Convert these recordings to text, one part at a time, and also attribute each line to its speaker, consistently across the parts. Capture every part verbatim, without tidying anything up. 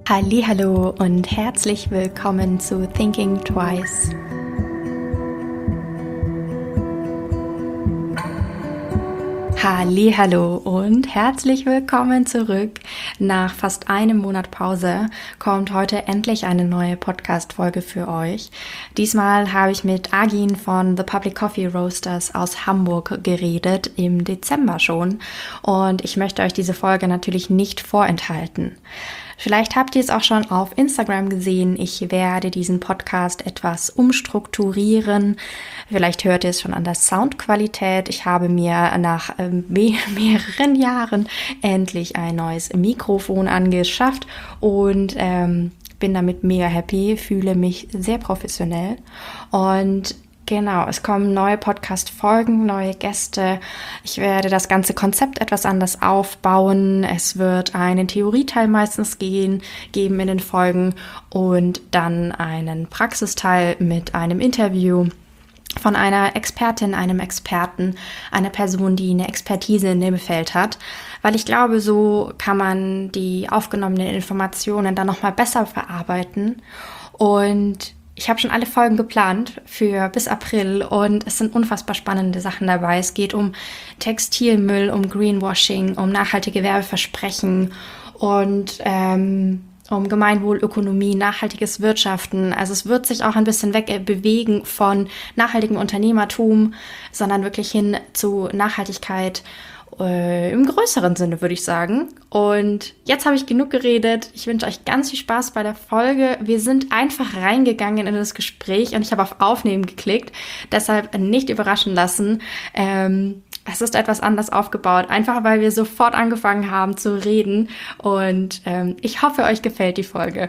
Speaker 1: Hallihallo und herzlich willkommen zu Thinking Twice. Hallihallo und herzlich willkommen zurück. Nach fast einem Monat Pause kommt heute endlich eine neue Podcast-Folge für euch. Diesmal habe ich mit Agin von The Public Coffee Roasters aus Hamburg geredet, im Dezember schon. Und ich möchte euch diese Folge natürlich nicht vorenthalten. Vielleicht habt ihr es auch schon auf Instagram gesehen. Ich werde diesen Podcast etwas umstrukturieren. Vielleicht hört ihr es schon an der Soundqualität. Ich habe mir nach äh, mehreren Jahren endlich ein neues Mikrofon angeschafft und ähm, bin damit mega happy, fühle mich sehr professionell und genau, es kommen neue Podcast-Folgen, neue Gäste. Ich werde das ganze Konzept etwas anders aufbauen. Es wird einen Theorieteil meistens gehen, geben in den Folgen und dann einen Praxisteil mit einem Interview von einer Expertin, einem Experten, einer Person, die eine Expertise in dem Feld hat. Weil ich glaube, so kann man die aufgenommenen Informationen dann nochmal besser verarbeiten. Und ich habe schon alle Folgen geplant für bis April und es sind unfassbar spannende Sachen dabei. Es geht um Textilmüll, um Greenwashing, um nachhaltige Werbeversprechen und ähm, um Gemeinwohlökonomie, nachhaltiges Wirtschaften. Also es wird sich auch ein bisschen weg bewegen von nachhaltigem Unternehmertum, sondern wirklich hin zu Nachhaltigkeit Äh, im größeren Sinne, würde ich sagen. Und jetzt habe ich genug geredet. Ich wünsche euch ganz viel Spaß bei der Folge. Wir sind einfach reingegangen in das Gespräch und ich habe auf Aufnehmen geklickt. Deshalb nicht überraschen lassen. Ähm, es ist etwas anders aufgebaut, einfach weil wir sofort angefangen haben zu reden. Und ähm, ich hoffe, euch gefällt die Folge.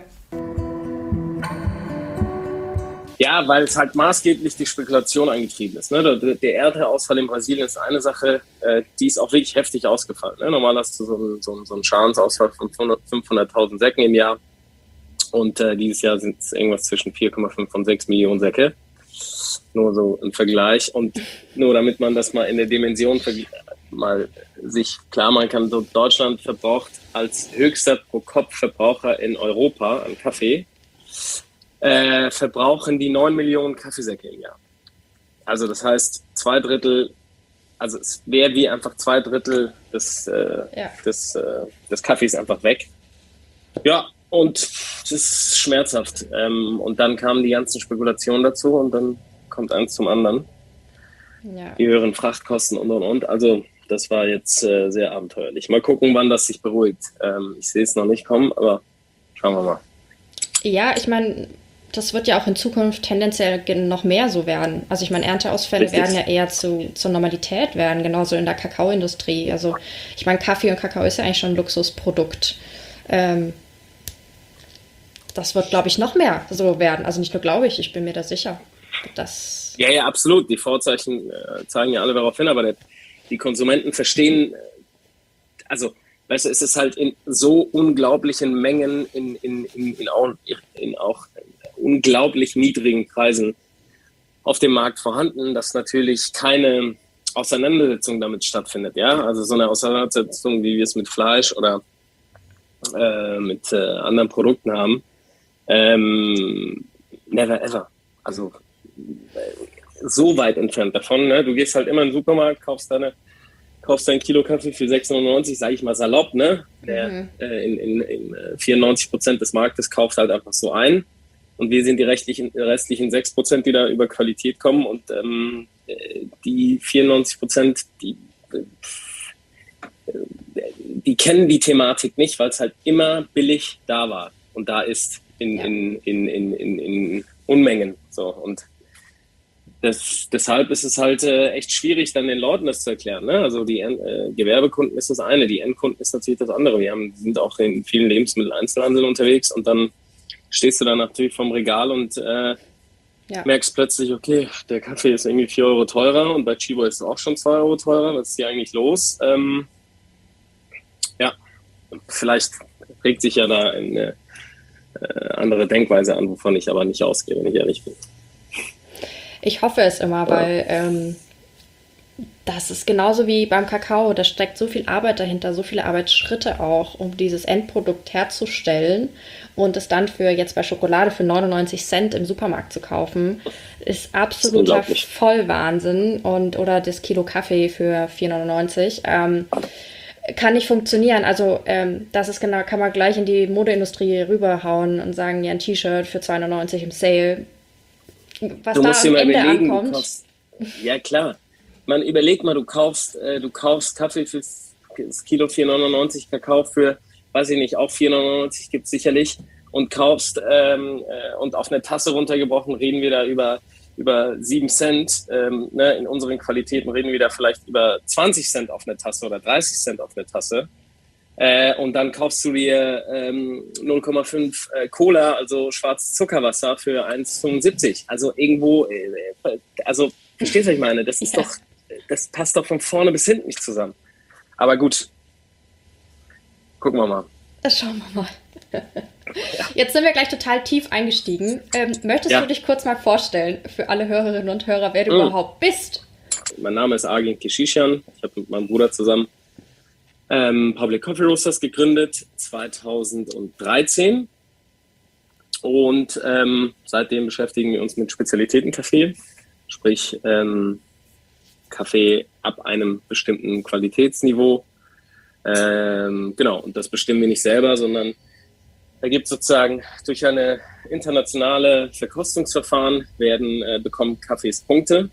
Speaker 2: Ja, weil es halt maßgeblich die Spekulation angetrieben ist. Ne? Der, der Ernteausfall in Brasilien ist eine Sache, äh, die ist auch wirklich heftig ausgefallen. Ne? Normal hast du so einen, so einen, so einen Schadensausfall von fünfhunderttausend Säcken im Jahr und äh, dieses Jahr sind es irgendwas zwischen vier Komma fünf und sechs Millionen Säcke. Nur so im Vergleich und nur damit man das mal in der Dimension mal sich klar machen kann, so Deutschland verbraucht als höchster Pro-Kopf-Verbraucher in Europa an Kaffee Äh, verbrauchen die neun Millionen Kaffeesäcke im Jahr. Also das heißt, zwei Drittel, also es wäre wie einfach zwei Drittel des, äh, ja. des, äh, des Kaffees einfach weg. Ja, und das ist schmerzhaft. Ähm, und dann kamen die ganzen Spekulationen dazu und dann kommt eins zum anderen. Ja. Die höheren Frachtkosten und und und. Also das war jetzt äh, sehr abenteuerlich. Mal gucken, wann das sich beruhigt. Ähm, ich sehe es noch nicht kommen, aber schauen wir mal.
Speaker 1: Ja, ich meine, das wird ja auch in Zukunft tendenziell noch mehr so werden. Also ich meine, Ernteausfälle Richtig. werden ja eher zu, zur Normalität werden, genauso in der Kakaoindustrie. Also ich meine, Kaffee und Kakao ist ja eigentlich schon ein Luxusprodukt. Ähm, das wird, glaube ich, noch mehr so werden. Also nicht nur glaube ich, ich bin mir da sicher. Dass
Speaker 2: ja, ja, absolut. Die Vorzeichen äh, zeigen ja alle darauf hin, aber der, die Konsumenten verstehen, äh, also weißt du, es ist halt in so unglaublichen Mengen, in, in, in, in, auch, in auch unglaublich niedrigen Preisen auf dem Markt vorhanden, dass natürlich keine Auseinandersetzung damit stattfindet. Ja, also so eine Auseinandersetzung, wie wir es mit Fleisch oder äh, mit äh, anderen Produkten haben, ähm, never ever. Also äh, so weit entfernt davon. Ne? Du gehst halt immer in den Supermarkt, kaufst deine kaufst ein Kilo Kaffee für sechs Komma neunundneunzig, sage ich mal salopp, ne? Der, mhm. äh, in, in, in vierundneunzig Prozent des Marktes kauft halt einfach so ein. Und wir sind die restlichen, restlichen sechs Prozent, die da über Qualität kommen. Und ähm, die vierundneunzig Prozent, die, die kennen die Thematik nicht, weil es halt immer billig da war und da ist in, ja. in, in, in, in, in Unmengen. So. Und Das, deshalb ist es halt äh, echt schwierig, dann den Leuten das zu erklären. Ne? Also die äh, Gewerbekunden ist das eine, die Endkunden ist natürlich das andere. Wir haben, sind auch in vielen Lebensmitteleinzelhandel unterwegs und dann stehst du da natürlich vom Regal und äh, ja. merkst plötzlich, okay, der Kaffee ist irgendwie vier Euro teurer und bei Chibo ist es auch schon zwei Euro teurer. Was ist hier eigentlich los? Ähm, ja, vielleicht regt sich ja da eine äh, andere Denkweise an, wovon ich aber nicht ausgehe, wenn ich ehrlich bin.
Speaker 1: Ich hoffe es immer, weil ähm, Das ist genauso wie beim Kakao. Da steckt so viel Arbeit dahinter, so viele Arbeitsschritte auch, um dieses Endprodukt herzustellen und es dann für jetzt bei Schokolade für neunundneunzig Cent im Supermarkt zu kaufen, ist absoluter Vollwahnsinn. Und oder das Kilo Kaffee für vier neunundneunzig. Ähm, kann nicht funktionieren. Also ähm, das ist genau, kann man gleich in die Modeindustrie rüberhauen und sagen, ja, ein T-Shirt für zwei neunundneunzig im Sale. Was
Speaker 2: du
Speaker 1: da
Speaker 2: musst
Speaker 1: am
Speaker 2: dir mal
Speaker 1: Ende
Speaker 2: überlegen,
Speaker 1: ankommt.
Speaker 2: kaufst, ja klar. Man überlegt mal, du kaufst, äh, du kaufst Kaffee für das Kilo vier neunundneunzig, Kakao für, weiß ich nicht, auch vier neunundneunzig gibt es sicherlich, und kaufst ähm, äh, und auf eine Tasse runtergebrochen reden wir da über über sieben Cent, ähm, ne, in unseren Qualitäten reden wir da vielleicht über zwanzig Cent auf eine Tasse oder dreißig Cent auf eine Tasse. Äh, und dann kaufst du dir ähm, null Komma fünf äh, Cola, also schwarzes Zuckerwasser für eins Komma fünfundsiebzig. Also irgendwo, äh, also verstehst du, was ich meine? Das ist ja. doch, das passt doch von vorne bis hinten nicht zusammen. Aber gut, gucken wir mal.
Speaker 1: Das schauen wir mal. Ja. Jetzt sind wir gleich total tief eingestiegen. Ähm, möchtest ja. du dich kurz mal vorstellen für alle Hörerinnen und Hörer, wer du mhm. überhaupt bist?
Speaker 2: Mein Name ist Agin Keshishian. Ich habe mit meinem Bruder zusammen ähm, Public Coffee Roasters gegründet, zweitausenddreizehn. Und ähm, seitdem beschäftigen wir uns mit Spezialitätenkaffee, sprich ähm, Kaffee ab einem bestimmten Qualitätsniveau. Ähm, genau, und das bestimmen wir nicht selber, sondern da gibt es sozusagen durch eine internationale Verkostungsverfahren werden äh, bekommen Kaffees Punkte.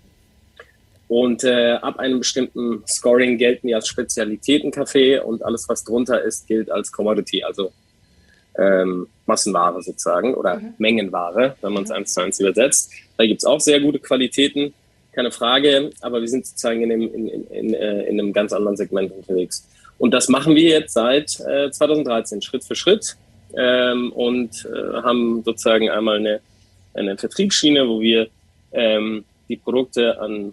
Speaker 2: Und äh, ab einem bestimmten Scoring gelten die als Spezialitätenkaffee und alles, was drunter ist, gilt als Commodity, also ähm, Massenware sozusagen oder mhm. Mengenware, wenn man es mhm. eins zu eins übersetzt. Da gibt es auch sehr gute Qualitäten, keine Frage, aber wir sind sozusagen in einem, in, in, in, äh, in einem ganz anderen Segment unterwegs. Und das machen wir jetzt seit äh, zweitausenddreizehn, Schritt für Schritt. Ähm, und äh, haben sozusagen einmal eine, eine Vertriebsschiene, wo wir ähm, die Produkte an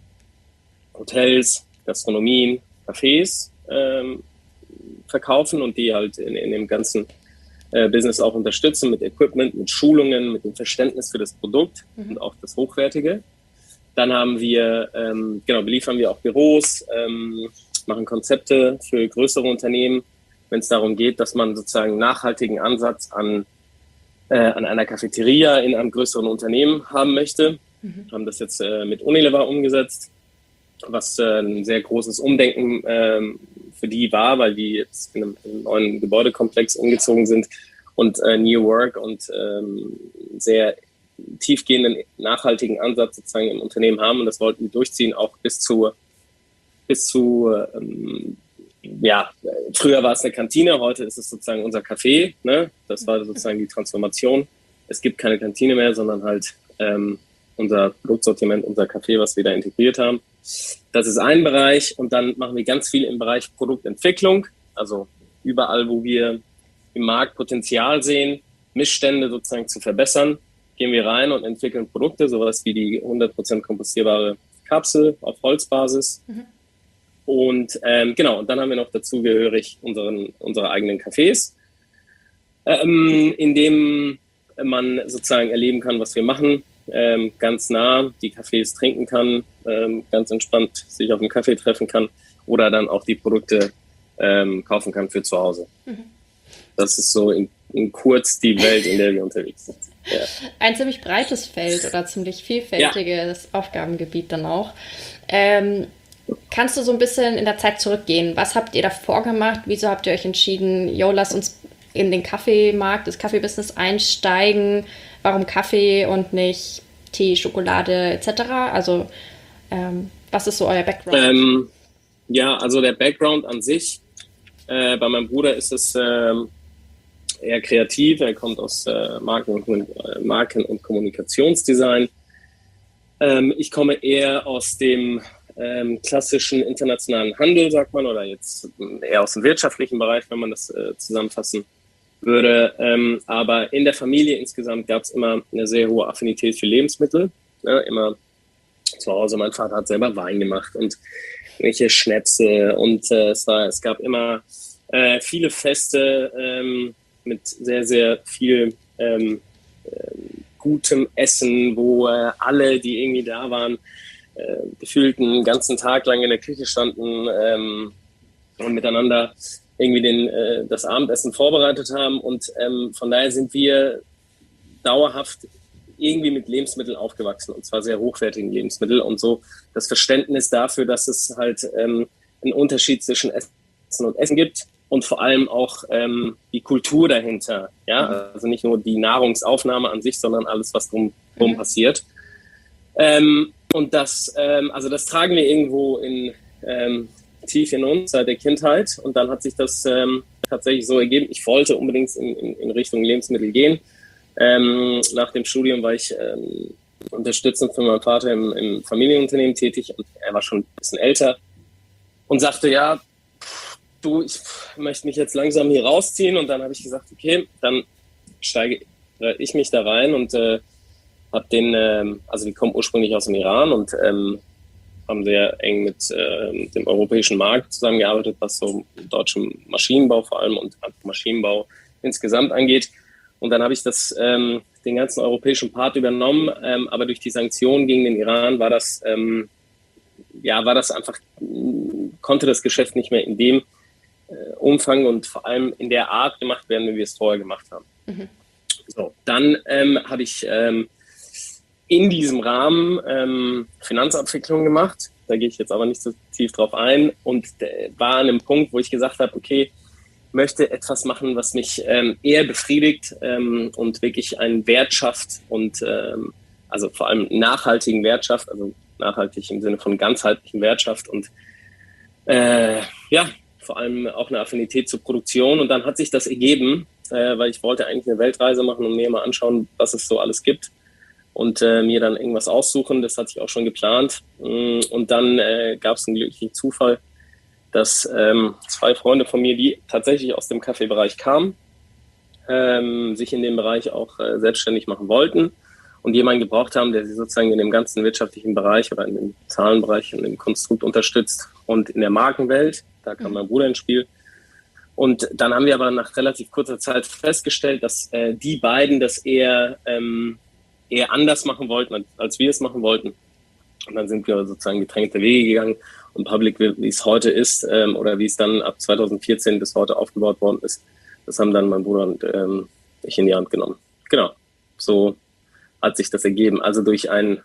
Speaker 2: Hotels, Gastronomien, Cafés ähm, verkaufen und die halt in, in dem ganzen äh, Business auch unterstützen mit Equipment, mit Schulungen, mit dem Verständnis für das Produkt mhm. und auch das Hochwertige. Dann haben wir, ähm, genau, beliefern wir auch Büros, ähm, machen Konzepte für größere Unternehmen, wenn es darum geht, dass man sozusagen einen nachhaltigen Ansatz an, äh, an einer Cafeteria in einem größeren Unternehmen haben möchte. Mhm. Haben das jetzt äh, mit Unilever umgesetzt, was äh, ein sehr großes Umdenken äh, für die war, weil die jetzt in einem, in einem neuen Gebäudekomplex umgezogen sind und äh, New Work und ähm, sehr tiefgehenden, nachhaltigen Ansatz sozusagen im Unternehmen haben. Und das wollten wir durchziehen, auch bis zu, bis zu ähm, ja, früher war es eine Kantine, heute ist es sozusagen unser Café, ne? Das war sozusagen die Transformation. Es gibt keine Kantine mehr, sondern halt ähm, unser Produktsortiment, unser Café, was wir da integriert haben. Das ist ein Bereich und dann machen wir ganz viel im Bereich Produktentwicklung, also überall, wo wir im Markt Potenzial sehen, Missstände sozusagen zu verbessern, gehen wir rein und entwickeln Produkte, sowas wie die hundert Prozent kompostierbare Kapsel auf Holzbasis. Mhm. Und ähm, genau, und dann haben wir noch dazugehörig unseren, unsere eigenen Cafés, ähm, in dem man sozusagen erleben kann, was wir machen, ähm, ganz nah die Cafés trinken kann, ähm, ganz entspannt sich auf einen Kaffee treffen kann oder dann auch die Produkte ähm, kaufen kann für zu Hause. Mhm. Das ist so in, in kurz die Welt, in der wir unterwegs sind. Ja.
Speaker 1: Ein ziemlich breites Feld oder ziemlich vielfältiges ja. Aufgabengebiet dann auch. Ähm, Kannst du so ein bisschen in der Zeit zurückgehen? Was habt ihr davor gemacht? Wieso habt ihr euch entschieden, jo, lass uns in den Kaffeemarkt, das Kaffeebusiness einsteigen? Warum Kaffee und nicht Tee, Schokolade et cetera? Also ähm, was ist so euer Background? Ähm,
Speaker 2: ja, also der Background an sich, äh, bei meinem Bruder ist es äh, eher kreativ. Er kommt aus äh, Marken- und, äh, Marken- und Kommunikationsdesign. Ähm, ich komme eher aus dem Ähm, klassischen internationalen Handel, sagt man, oder jetzt eher aus dem wirtschaftlichen Bereich, wenn man das äh, zusammenfassen würde. Ähm, aber in der Familie insgesamt gab es immer eine sehr hohe Affinität für Lebensmittel. Ja, immer zu Hause. Mein Vater hat selber Wein gemacht und welche Schnäpse und äh, es war, es gab immer äh, viele Feste ähm, mit sehr, sehr viel ähm, äh, gutem Essen, wo äh, alle, die irgendwie da waren, äh, gefühlt einen ganzen Tag lang in der Küche standen ähm, und miteinander irgendwie den, äh, das Abendessen vorbereitet haben. Und ähm, von daher sind wir dauerhaft irgendwie mit Lebensmitteln aufgewachsen, und zwar sehr hochwertigen Lebensmitteln. Und so das Verständnis dafür, dass es halt ähm, einen Unterschied zwischen Essen und Essen gibt und vor allem auch ähm, die Kultur dahinter. Ja? Also nicht nur die Nahrungsaufnahme an sich, sondern alles, was drumherum mhm. passiert. Ähm, und das, ähm, also das tragen wir irgendwo in, ähm, tief in uns seit der Kindheit. Und dann hat sich das ähm, tatsächlich so ergeben. Ich wollte unbedingt in, in, in Richtung Lebensmittel gehen. Ähm, nach dem Studium war ich ähm, unterstützend für meinen Vater im, im Familienunternehmen tätig, und er war schon ein bisschen älter und sagte, ja, du, ich möchte mich jetzt langsam hier rausziehen. Und dann habe ich gesagt, okay, dann steige ich mich da rein und äh, habe den, ähm, also die kommen ursprünglich aus dem Iran und ähm, haben sehr eng mit äh, dem europäischen Markt zusammengearbeitet, was so deutschen Maschinenbau vor allem und Maschinenbau insgesamt angeht. Und dann habe ich das, ähm, den ganzen europäischen Part übernommen, ähm, aber durch die Sanktionen gegen den Iran war das, ähm, ja, war das einfach, konnte das Geschäft nicht mehr in dem äh, Umfang und vor allem in der Art gemacht werden, wie wir es vorher gemacht haben. Mhm. So, dann ähm, habe ich ähm, in diesem Rahmen ähm, Finanzabwicklung gemacht. Da gehe ich jetzt aber nicht so tief drauf ein, und äh, war an einem Punkt, wo ich gesagt habe, okay, möchte etwas machen, was mich ähm, eher befriedigt ähm, und wirklich einen Wert schafft und ähm, also vor allem nachhaltigen Wert schafft, also nachhaltig im Sinne von ganzheitlichen Wert schafft und äh, ja, vor allem auch eine Affinität zur Produktion. Und dann hat sich das ergeben, äh, weil ich wollte eigentlich eine Weltreise machen und mir mal anschauen, was es so alles gibt und äh, mir dann irgendwas aussuchen. Das hatte ich auch schon geplant. Und dann äh, gab es einen glücklichen Zufall, dass ähm, zwei Freunde von mir, die tatsächlich aus dem Kaffeebereich kamen, ähm, sich in dem Bereich auch äh, selbstständig machen wollten und jemanden gebraucht haben, der sie sozusagen in dem ganzen wirtschaftlichen Bereich oder in dem Zahlenbereich und im Konstrukt unterstützt und in der Markenwelt. Da kam mein Bruder ins Spiel. Und dann haben wir aber nach relativ kurzer Zeit festgestellt, dass äh, die beiden das eher, ähm, eher anders machen wollten, als wir es machen wollten. Und dann sind wir sozusagen getrennte Wege gegangen. Und Public, wie es heute ist, ähm, oder wie es dann ab zweitausendvierzehn bis heute aufgebaut worden ist, das haben dann mein Bruder und ähm, ich in die Hand genommen. Genau, so hat sich das ergeben. Also durch ein,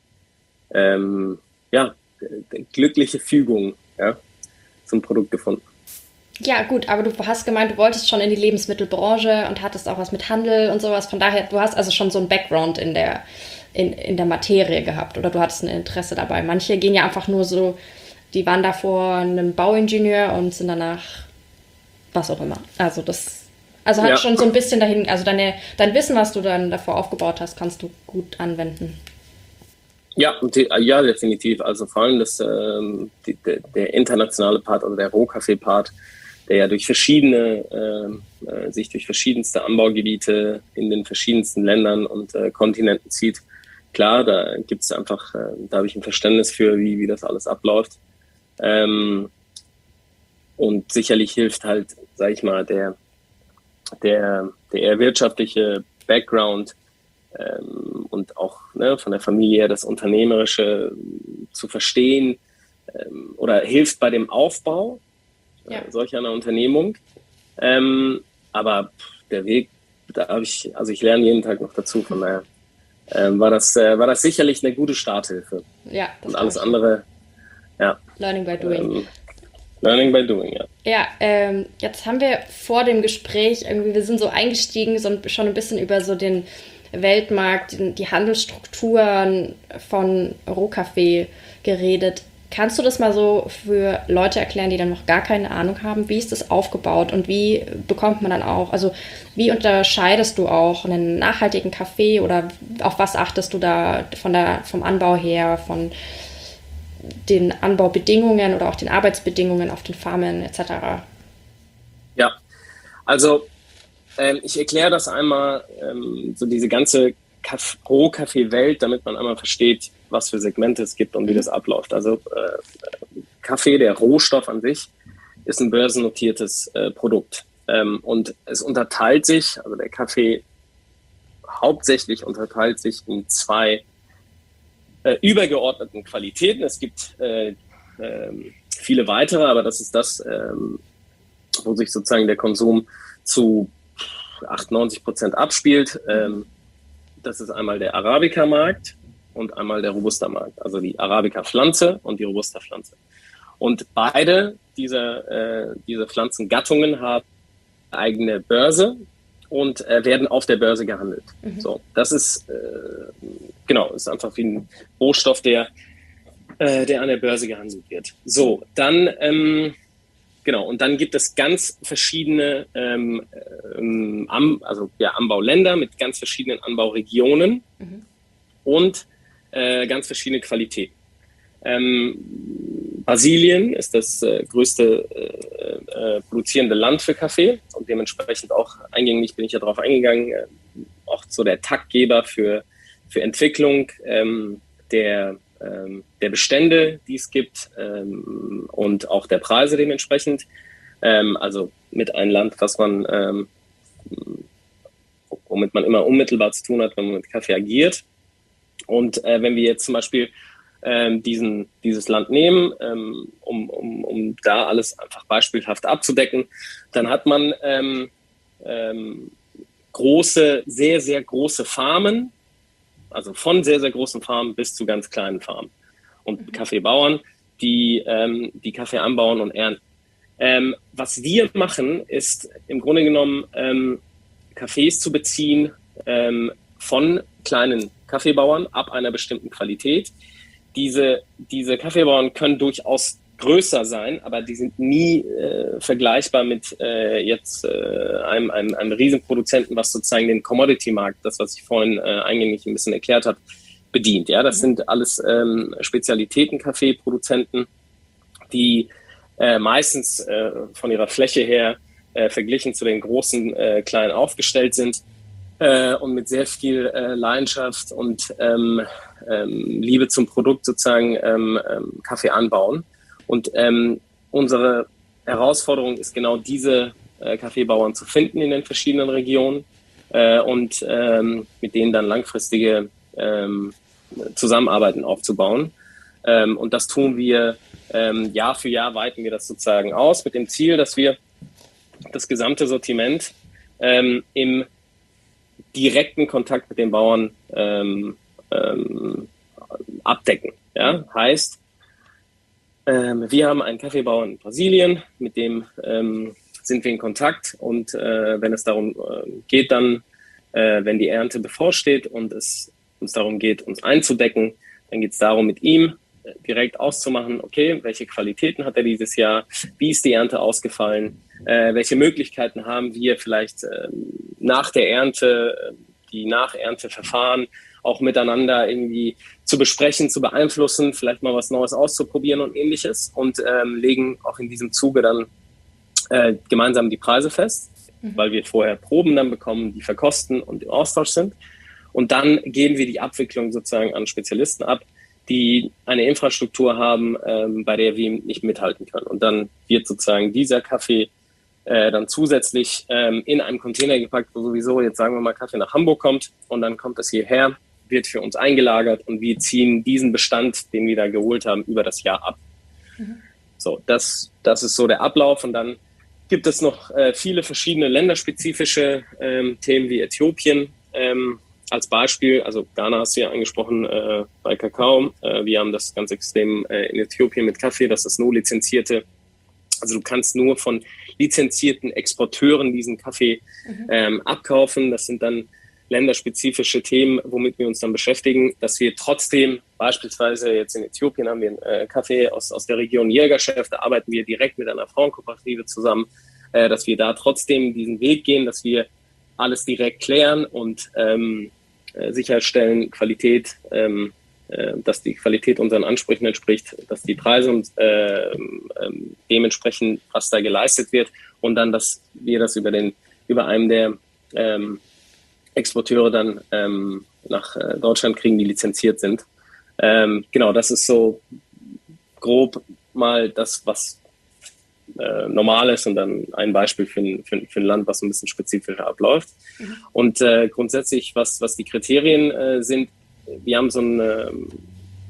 Speaker 2: ähm, ja, glückliche Fügung, ja, zum Produkt gefunden.
Speaker 1: Ja, gut, aber du hast gemeint, du wolltest schon in die Lebensmittelbranche und hattest auch was mit Handel und sowas. Von daher, du hast also schon so ein Background in der, in, in der Materie gehabt oder du hattest ein Interesse dabei. Manche gehen ja einfach nur so, die waren davor einem Bauingenieur und sind danach was auch immer. Also das, also hat ja schon so ein bisschen dahin, also deine, dein Wissen, was du dann davor aufgebaut hast, kannst du gut anwenden.
Speaker 2: Ja, ja, definitiv. Also vor allem das, ähm, die, der, der internationale Part, also der Rohkaffee-Part, der ja durch verschiedene, äh, sich durch verschiedenste Anbaugebiete in den verschiedensten Ländern und äh, Kontinenten zieht. Klar, da gibt es einfach, äh, da habe ich ein Verständnis für, wie, wie das alles abläuft. Ähm, und sicherlich hilft halt, sag ich mal, der, der, der eher wirtschaftliche Background ähm, und auch ne, von der Familie her das Unternehmerische zu verstehen ähm, oder hilft bei dem Aufbau ja. äh, solch einer Unternehmung. Ähm, aber der Weg, da habe ich, also ich lerne jeden Tag noch dazu, von daher äh, war das, äh, war das sicherlich eine gute Starthilfe.
Speaker 1: Ja, das
Speaker 2: und alles andere, ja.
Speaker 1: Learning by doing.
Speaker 2: Ähm, Learning by doing, ja.
Speaker 1: Ja, ähm, jetzt haben wir vor dem Gespräch, irgendwie, wir sind so eingestiegen, so schon ein bisschen über so den Weltmarkt, die Handelsstrukturen von Rohkaffee geredet. Kannst du das mal so für Leute erklären, die dann noch gar keine Ahnung haben? Wie ist das aufgebaut und wie bekommt man dann auch, also wie unterscheidest du auch einen nachhaltigen Kaffee oder auf was achtest du da von der, vom Anbau her, von den Anbaubedingungen oder auch den Arbeitsbedingungen auf den Farmen et cetera?
Speaker 2: Ja, also ähm, ich erkläre das einmal, ähm, so diese ganze Kaff- Rohkaffee-Welt, damit man einmal versteht, was für Segmente es gibt und wie das abläuft. Also äh, Kaffee, der Rohstoff an sich, ist ein börsennotiertes äh, Produkt. Ähm, und es unterteilt sich, also der Kaffee hauptsächlich unterteilt sich in zwei äh, übergeordneten Qualitäten. Es gibt äh, äh, viele weitere, aber das ist das, ähm, wo sich sozusagen der Konsum zu achtundneunzig Prozent abspielt. Ähm, das ist einmal der Arabica-Markt und einmal der Robusta-Markt, also die Arabica-Pflanze und die Robusta-Pflanze. Und beide dieser, äh, diese Pflanzengattungen haben eigene Börse und äh, werden auf der Börse gehandelt. Mhm. So, das ist äh, genau, ist einfach wie ein Rohstoff, der, äh, der an der Börse gehandelt wird. So, dann ähm, genau, und dann gibt es ganz verschiedene ähm, ähm, also ja, Anbauländer mit ganz verschiedenen Anbauregionen mhm. und äh, ganz verschiedene Qualitäten. Ähm, Brasilien ist das äh, größte äh, äh, produzierende Land für Kaffee und dementsprechend auch eingängig bin ich ja darauf eingegangen, äh, auch so der Taktgeber für, für Entwicklung ähm, der, ähm, der Bestände, die es gibt ähm, und auch der Preise dementsprechend. Ähm, also mit einem Land, was man, ähm, womit man immer unmittelbar zu tun hat, wenn man mit Kaffee agiert. Und äh, wenn wir jetzt zum Beispiel ähm, diesen, dieses Land nehmen, ähm, um, um, um da alles einfach beispielhaft abzudecken, dann hat man ähm, ähm, große, sehr, sehr große Farmen, also von sehr, sehr großen Farmen bis zu ganz kleinen Farmen und mhm. Kaffeebauern, die, ähm, die Kaffee anbauen und ernten. Ähm, was wir machen, ist im Grunde genommen ähm, Kaffees zu beziehen ähm, von kleinen Kaffeebauern ab einer bestimmten Qualität. Diese, diese Kaffeebauern können durchaus größer sein, aber die sind nie äh, vergleichbar mit äh, jetzt äh, einem, einem, einem Riesenproduzenten, was sozusagen den Commodity-Markt, das, was ich vorhin äh, eingängig ein bisschen erklärt habe, bedient. Ja, das mhm. sind alles ähm, Spezialitäten-Kaffeeproduzenten, die äh, meistens äh, von ihrer Fläche her äh, verglichen zu den großen äh, Kleinen aufgestellt sind. Und mit sehr viel äh, Leidenschaft und ähm, ähm, Liebe zum Produkt sozusagen ähm, ähm, Kaffee anbauen. Und ähm, unsere Herausforderung ist genau diese äh, Kaffeebauern zu finden in den verschiedenen Regionen äh, und ähm, mit denen dann langfristige ähm, Zusammenarbeiten aufzubauen. Ähm, und das tun wir ähm, Jahr für Jahr, weiten wir das sozusagen aus mit dem Ziel, dass wir das gesamte Sortiment ähm, im direkten Kontakt mit den Bauern ähm, ähm, abdecken. Ja? Heißt, ähm, wir haben einen Kaffeebauer in Brasilien, mit dem ähm, sind wir in Kontakt und äh, wenn es darum äh, geht, dann, äh, wenn die Ernte bevorsteht und es uns darum geht, uns einzudecken, dann geht es darum, mit ihm direkt auszumachen, okay, welche Qualitäten hat er dieses Jahr, wie ist die Ernte ausgefallen, äh, welche Möglichkeiten haben wir vielleicht äh, nach der Ernte, die Nachernteverfahren auch miteinander irgendwie zu besprechen, zu beeinflussen, vielleicht mal was Neues auszuprobieren und ähnliches und ähm, legen auch in diesem Zuge dann äh, gemeinsam die Preise fest, mhm. weil wir vorher Proben dann bekommen, die verkosten und im Austausch sind und dann geben wir die Abwicklung sozusagen an Spezialisten ab, die eine Infrastruktur haben, ähm, bei der wir nicht mithalten können. Und dann wird sozusagen dieser Kaffee äh, dann zusätzlich ähm, in einen Container gepackt, wo sowieso jetzt sagen wir mal Kaffee nach Hamburg kommt und dann kommt es hierher, wird für uns eingelagert und wir ziehen diesen Bestand, den wir da geholt haben, über das Jahr ab. Mhm. So, das, das ist so der Ablauf und dann gibt es noch äh, viele verschiedene länderspezifische ähm, Themen wie Äthiopien, ähm, als Beispiel, also Ghana hast du ja angesprochen äh, bei Kakao. Äh, wir haben das ganz extrem äh, in Äthiopien mit Kaffee, das ist nur lizenzierte. Also du kannst nur von lizenzierten Exporteuren diesen Kaffee mhm. ähm, abkaufen. Das sind dann länderspezifische Themen, womit wir uns dann beschäftigen, dass wir trotzdem beispielsweise jetzt in Äthiopien haben wir einen äh, Kaffee aus, aus der Region Jägerchef, da arbeiten wir direkt mit einer Frauenkooperative zusammen, äh, dass wir da trotzdem diesen Weg gehen, dass wir alles direkt klären und ähm, sicherstellen, Qualität, ähm, äh, dass die Qualität unseren Ansprüchen entspricht, dass die Preise und äh, äh, dementsprechend, was da geleistet wird und dann, dass wir das über den über einem der ähm, Exporteure dann ähm, nach äh, Deutschland kriegen, die lizenziert sind. Ähm, genau, das ist so grob mal das, was äh, normal ist und dann ein Beispiel für ein, für, für ein Land, was ein bisschen spezifischer abläuft. Mhm. Und äh, grundsätzlich, was, was die Kriterien äh, sind, wir haben so ein, äh,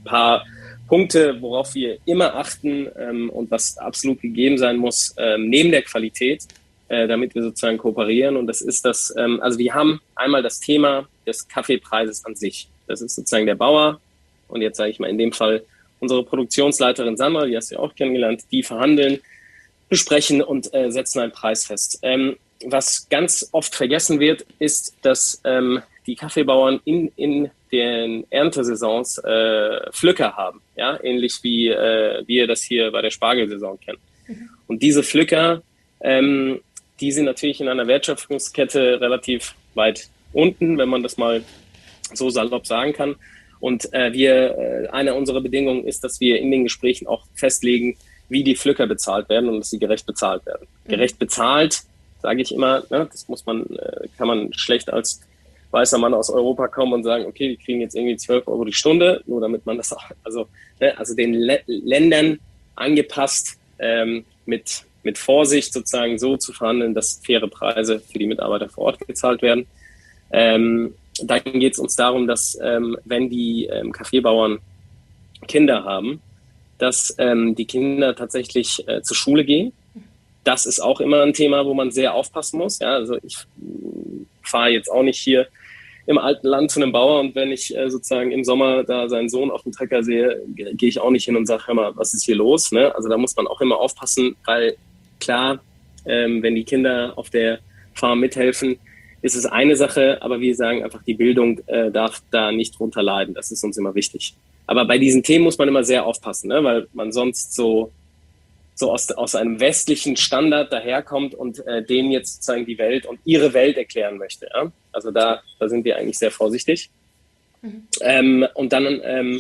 Speaker 2: ein paar Punkte, worauf wir immer achten ähm, und was absolut gegeben sein muss, ähm, neben der Qualität, äh, damit wir sozusagen kooperieren. Und das ist das, ähm, also wir haben einmal das Thema des Kaffeepreises an sich. Das ist sozusagen der Bauer und jetzt sage ich mal in dem Fall unsere Produktionsleiterin Sandra, die hast du ja auch kennengelernt, die verhandeln, besprechen und äh, setzen einen Preis fest. Ähm, was ganz oft vergessen wird, ist, dass ähm, die Kaffeebauern in, in den Erntesaisons äh, Pflücker haben, ja, ähnlich wie äh, wir das hier bei der Spargelsaison kennen. Mhm. Und diese Pflücker, ähm, die sind natürlich in einer Wertschöpfungskette relativ weit unten, wenn man das mal so salopp sagen kann. Und äh, wir, äh, eine unserer Bedingungen ist, dass wir in den Gesprächen auch festlegen, wie die Pflücker bezahlt werden und dass sie gerecht bezahlt werden. Mhm. Gerecht bezahlt, sage ich immer, ne, das muss man, äh, kann man schlecht als weißer Mann aus Europa kommen und sagen, okay, wir kriegen jetzt irgendwie zwölf Euro die Stunde, nur damit man das auch, also, ne, also den L- Ländern angepasst, ähm, mit, mit Vorsicht sozusagen so zu verhandeln, dass faire Preise für die Mitarbeiter vor Ort gezahlt werden. Ähm, dann geht es uns darum, dass ähm, wenn die ähm, Kaffeebauern Kinder haben, dass ähm, die Kinder tatsächlich äh, zur Schule gehen. Das ist auch immer ein Thema, wo man sehr aufpassen muss. Ja, also ich äh, fahre jetzt auch nicht hier im alten Land zu einem Bauer und wenn ich äh, sozusagen im Sommer da seinen Sohn auf dem Trecker sehe, g- gehe ich auch nicht hin und sage, hör mal, was ist hier los? Ne? Also da muss man auch immer aufpassen, weil klar, ähm, wenn die Kinder auf der Farm mithelfen, ist es eine Sache, aber wir sagen einfach, die Bildung äh, darf da nicht drunter leiden. Das ist uns immer wichtig. Aber bei diesen Themen muss man immer sehr aufpassen, ne? Weil man sonst so so aus, aus einem westlichen Standard daherkommt und äh, denen jetzt sozusagen die Welt und ihre Welt erklären möchte. Ja? Also da, da sind wir eigentlich sehr vorsichtig. Mhm. Ähm, und dann ähm,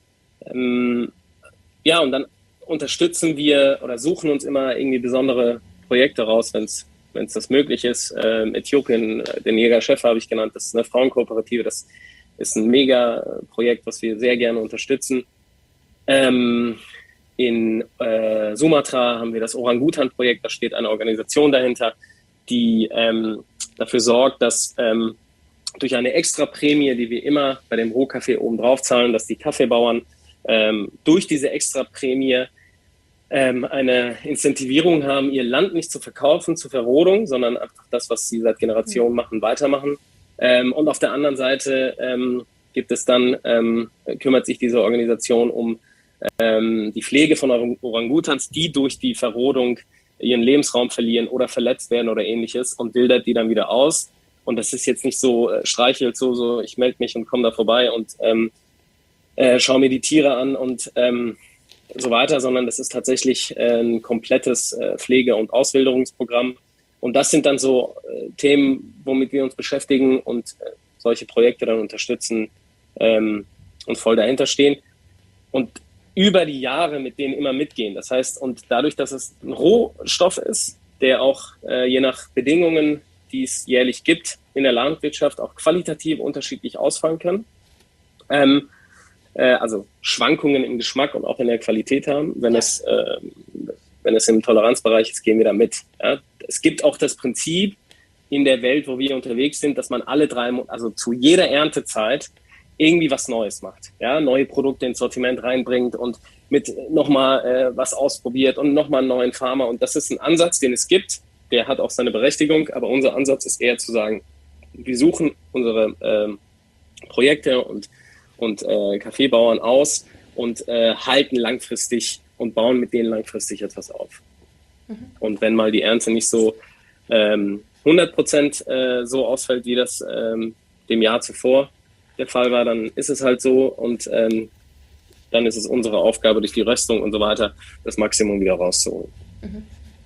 Speaker 2: ähm, ja, und dann unterstützen wir oder suchen uns immer irgendwie besondere Projekte raus, wenn es wenn es das möglich ist. Ähm, Äthiopien, den Jäger-Chef habe ich genannt, das ist eine Frauenkooperative, das ist ein Mega-Projekt, was wir sehr gerne unterstützen. Ähm, in äh, Sumatra haben wir das Orangutan-Projekt, da steht eine Organisation dahinter, die ähm, dafür sorgt, dass ähm, durch eine Extraprämie, die wir immer bei dem Rohkaffee oben drauf zahlen, dass die Kaffeebauern ähm, durch diese Extraprämie ähm, eine Incentivierung haben, ihr Land nicht zu verkaufen zur Verrodung, sondern einfach das, was sie seit Generationen machen, weitermachen. Ähm, und auf der anderen Seite ähm, gibt es dann, ähm, kümmert sich diese Organisation um ähm, die Pflege von Orang- Orangutans, die durch die Verrodung ihren Lebensraum verlieren oder verletzt werden oder ähnliches und wildert die dann wieder aus. Und das ist jetzt nicht so äh, streichelt, so, so ich melde mich und komme da vorbei und ähm, äh, schaue mir die Tiere an und ähm, so weiter, sondern das ist tatsächlich äh, ein komplettes äh, Pflege- und Auswilderungsprogramm. Und das sind dann so äh, Themen, womit wir uns beschäftigen und äh, solche Projekte dann unterstützen ähm, und voll dahinter stehen. Und über die Jahre mit denen immer mitgehen. Das heißt, und dadurch, dass es ein Rohstoff ist, der auch äh, je nach Bedingungen, die es jährlich gibt, in der Landwirtschaft auch qualitativ unterschiedlich ausfallen kann, ähm, also Schwankungen im Geschmack und auch in der Qualität haben. Wenn, ja. es, äh, wenn es im Toleranzbereich ist, gehen wir da mit. Ja? Es gibt auch das Prinzip in der Welt, wo wir unterwegs sind, dass man alle drei, also zu jeder Erntezeit irgendwie was Neues macht. Ja? Neue Produkte ins Sortiment reinbringt und mit nochmal äh, was ausprobiert und nochmal einen neuen Farmer. Und das ist ein Ansatz, den es gibt. Der hat auch seine Berechtigung. Aber unser Ansatz ist eher zu sagen, wir suchen unsere äh, Projekte und und äh, Kaffeebauern aus und äh, halten langfristig und bauen mit denen langfristig etwas auf. Mhm. Und wenn mal die Ernte nicht so ähm, hundert Prozent äh, so ausfällt, wie das ähm, dem Jahr zuvor der Fall war, dann ist es halt so und ähm, dann ist es unsere Aufgabe, durch die Röstung und so weiter das Maximum wieder rauszuholen.
Speaker 1: Mhm.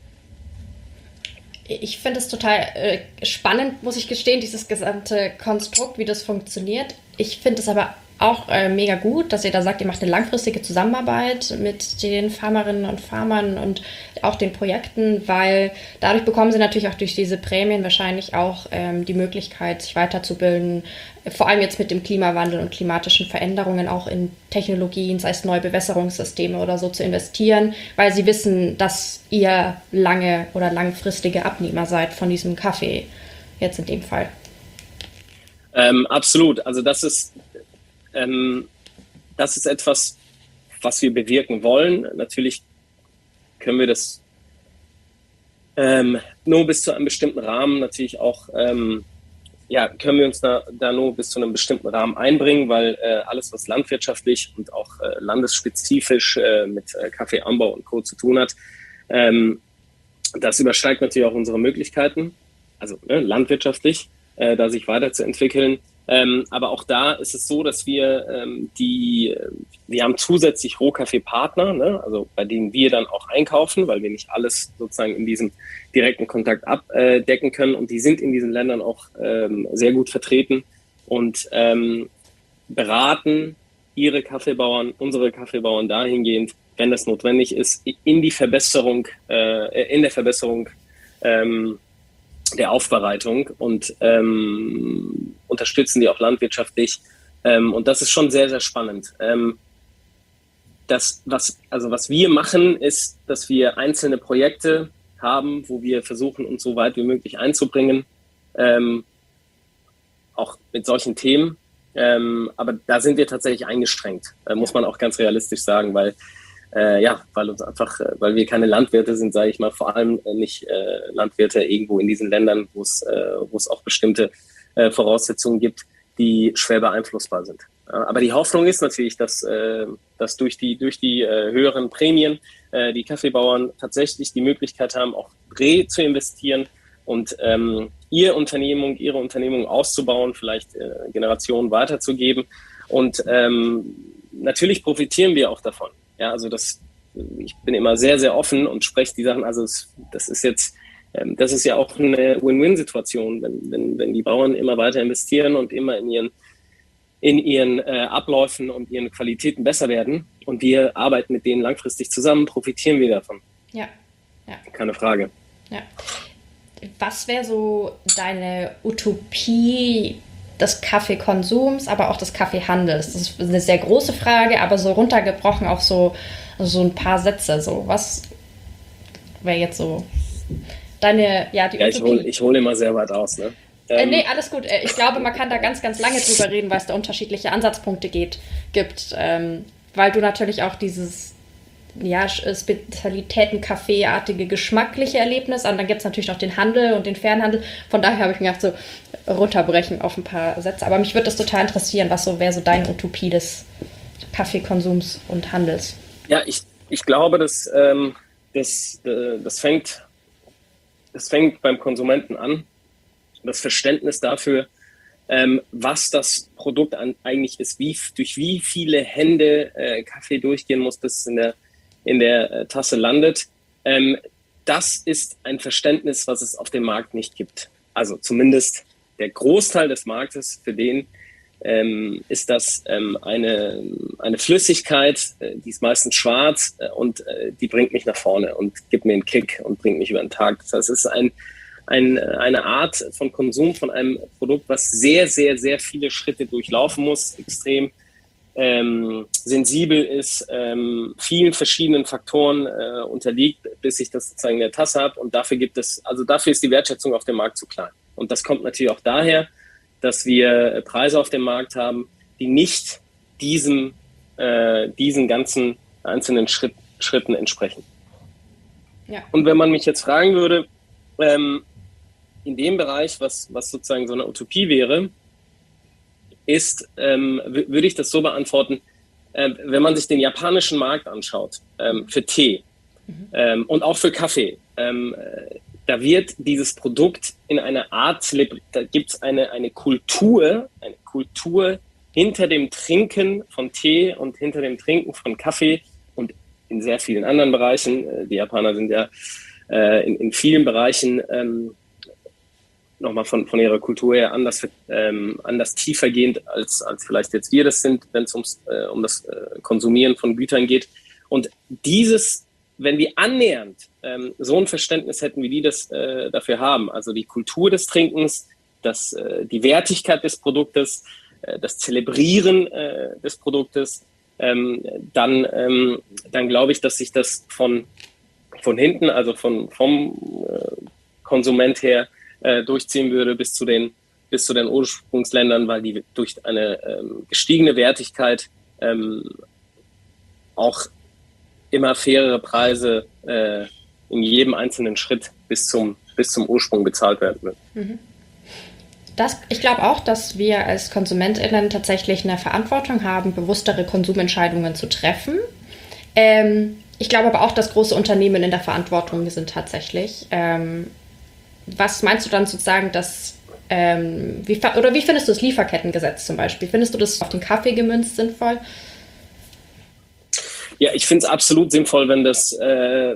Speaker 1: Ich finde es total äh, spannend, muss ich gestehen, dieses gesamte Konstrukt, wie das funktioniert. Ich finde es aber auch äh, mega gut, dass ihr da sagt, ihr macht eine langfristige Zusammenarbeit mit den Farmerinnen und Farmern und auch den Projekten, weil dadurch bekommen sie natürlich auch durch diese Prämien wahrscheinlich auch ähm, die Möglichkeit, sich weiterzubilden, vor allem jetzt mit dem Klimawandel und klimatischen Veränderungen auch in Technologien, sei es neue Bewässerungssysteme oder so, zu investieren, weil sie wissen, dass ihr lange oder langfristige Abnehmer seid von diesem Kaffee, jetzt in dem Fall.
Speaker 2: Ähm, absolut, also das ist Ähm, das ist etwas, was wir bewirken wollen. Natürlich können wir das ähm, nur bis zu einem bestimmten Rahmen natürlich auch, ähm, ja, können wir uns da, da nur bis zu einem bestimmten Rahmen einbringen, weil äh, alles, was landwirtschaftlich und auch äh, landesspezifisch äh, mit äh, Kaffeeanbau und Co. zu tun hat, ähm, das übersteigt natürlich auch unsere Möglichkeiten, also ne, landwirtschaftlich, äh, da sich weiterzuentwickeln. Ähm, aber auch da ist es so, dass wir ähm, die, wir haben zusätzlich Rohkaffeepartner, ne, also bei denen wir dann auch einkaufen, weil wir nicht alles sozusagen in diesem direkten Kontakt abdecken können. Und die sind in diesen Ländern auch ähm, sehr gut vertreten und ähm, beraten ihre Kaffeebauern, unsere Kaffeebauern dahingehend, wenn das notwendig ist, in die Verbesserung, äh, in der Verbesserung ähm, der Aufbereitung und ähm, unterstützen die auch landwirtschaftlich. Ähm, und das ist schon sehr, sehr spannend. Ähm, das, was, also was wir machen, ist, dass wir einzelne Projekte haben, wo wir versuchen, uns so weit wie möglich einzubringen, ähm, auch mit solchen Themen. Ähm, aber da sind wir tatsächlich eingeschränkt, äh, muss man auch ganz realistisch sagen, weil Äh, ja, weil uns einfach, äh, weil wir keine Landwirte sind, sage ich mal, vor allem äh, nicht äh, Landwirte irgendwo in diesen Ländern, wo es äh, wo es auch bestimmte äh, Voraussetzungen gibt, die schwer beeinflussbar sind. Ja, aber die Hoffnung ist natürlich, dass, äh, dass durch die durch die äh, höheren Prämien äh, die Kaffeebauern tatsächlich die Möglichkeit haben, auch re zu investieren und ähm, ihr Unternehmung, ihre Unternehmung auszubauen, vielleicht äh, Generationen weiterzugeben. Und ähm, natürlich profitieren wir auch davon. Ja, also das, ich bin immer sehr, sehr offen und spreche die Sachen, also es, das ist jetzt, ähm, das ist ja auch eine Win-Win-Situation, wenn, wenn, wenn die Bauern immer weiter investieren und immer in ihren, in ihren äh, Abläufen und ihren Qualitäten besser werden und wir arbeiten mit denen langfristig zusammen, profitieren wir davon.
Speaker 1: Ja, ja.
Speaker 2: Keine Frage.
Speaker 1: Ja. Was wäre so deine Utopie des Kaffeekonsums, aber auch des Kaffeehandels? Das ist eine sehr große Frage, aber so runtergebrochen auf so, so ein paar Sätze. So, was wäre jetzt so deine, ja, die
Speaker 2: ja,
Speaker 1: Utopie?
Speaker 2: Ich hole ich hol immer sehr weit aus, ne?
Speaker 1: Äh, nee, alles gut. Ich glaube, man kann da ganz, ganz lange drüber reden, weil es da unterschiedliche Ansatzpunkte geht, gibt. Ähm, weil du natürlich auch dieses ja, Spezialitäten-Kaffee-artige geschmackliche Erlebnis, und dann gibt es natürlich noch den Handel und den Fernhandel. Von daher habe ich mir gedacht, so runterbrechen auf ein paar Sätze. Aber mich würde das total interessieren, was so wäre so deine Utopie des Kaffeekonsums und Handels?
Speaker 2: Ja, ich, ich glaube, dass, ähm, das, äh, das, fängt, das fängt beim Konsumenten an. Das Verständnis dafür, ähm, was das Produkt an, eigentlich ist, wie, durch wie viele Hände äh, Kaffee durchgehen muss, bis es in der in der äh, Tasse landet. Ähm, das ist ein Verständnis, was es auf dem Markt nicht gibt. Also zumindest der Großteil des Marktes, für den ähm, ist das ähm, eine, eine Flüssigkeit, äh, die ist meistens schwarz äh, und äh, die bringt mich nach vorne und gibt mir einen Kick und bringt mich über den Tag. Das heißt, es ist ein, ein, eine Art von Konsum von einem Produkt, was sehr, sehr, sehr viele Schritte durchlaufen muss, extrem Ähm, sensibel ist, ähm, vielen verschiedenen Faktoren äh, unterliegt, bis ich das sozusagen in der Tasse habe. Und dafür gibt es, also dafür ist die Wertschätzung auf dem Markt zu klein. Und das kommt natürlich auch daher, dass wir Preise auf dem Markt haben, die nicht diesem, äh, diesen ganzen einzelnen Schritt, Schritten entsprechen. Ja. Und wenn man mich jetzt fragen würde, ähm, in dem Bereich, was, was sozusagen so eine Utopie wäre, ist, ähm, w- würde ich das so beantworten, äh, wenn man sich den japanischen Markt anschaut, ähm, für Tee mhm. ähm, und auch für Kaffee, ähm, äh, da wird dieses Produkt in einer Art, da gibt es eine, eine Kultur, eine Kultur hinter dem Trinken von Tee und hinter dem Trinken von Kaffee und in sehr vielen anderen Bereichen. Äh, die Japaner sind ja äh, in, in vielen Bereichen ähm, nochmal von, von ihrer Kultur her anders, ähm, anders tiefergehend, als, als vielleicht jetzt wir das sind, wenn es ums, äh, um das äh, Konsumieren von Gütern geht. Und dieses, wenn wir annähernd ähm, so ein Verständnis hätten, wie die das äh, dafür haben, also die Kultur des Trinkens, das, äh, die Wertigkeit des Produktes, äh, das Zelebrieren äh, des Produktes, ähm, dann, ähm, dann glaube ich, dass sich das von, von hinten, also von, vom äh, Konsument her, Äh, durchziehen würde bis zu den bis zu den Ursprungsländern, weil die durch eine ähm, gestiegene Wertigkeit ähm, auch immer fairere Preise äh, in jedem einzelnen Schritt bis zum, bis zum Ursprung bezahlt werden wird.
Speaker 1: Mhm. Das, ich glaube auch, dass wir als KonsumentInnen tatsächlich eine Verantwortung haben, bewusstere Konsumentscheidungen zu treffen. Ähm, ich glaube aber auch, dass große Unternehmen in der Verantwortung sind tatsächlich. Ähm, was meinst du dann sozusagen, dass ähm, wie, oder wie findest du das Lieferkettengesetz zum Beispiel? Findest du das auf den Kaffee gemünzt sinnvoll?
Speaker 2: Ja, ich finde es absolut sinnvoll, wenn das, äh,